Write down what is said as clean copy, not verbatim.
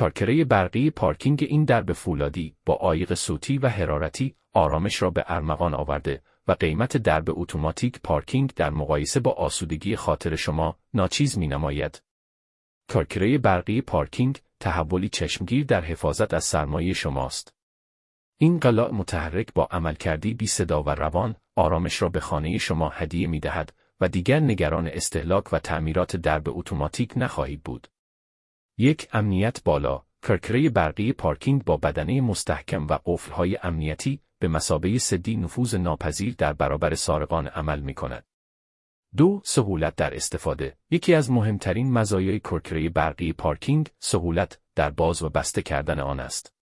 کارکره برقی پارکینگ این درب فولادی با عایق صوتی و حرارتی آرامش را به ارمغان آورده و قیمت درب اتوماتیک پارکینگ در مقایسه با آسودگی خاطر شما ناچیز می‌نماید. کارکره برقی پارکینگ تحولی چشمگیر در حفاظت از سرمایه شماست. این قلاع متحرک با عملکردی بی صدا و روان آرامش را به خانه شما هدیه می‌دهد و دیگر نگران استهلاک و تعمیرات درب اتوماتیک نخواهید بود. 1. امنیت بالا. کارکره برقی پارکینگ با بدنه مستحکم و قفل‌های امنیتی به مثابه سدی نفوذ ناپذیر در برابر سارقان عمل می‌کند. 2. سهولت در استفاده. یکی از مهمترین مزایای کارکره برقی پارکینگ سهولت در باز و بسته کردن آن است.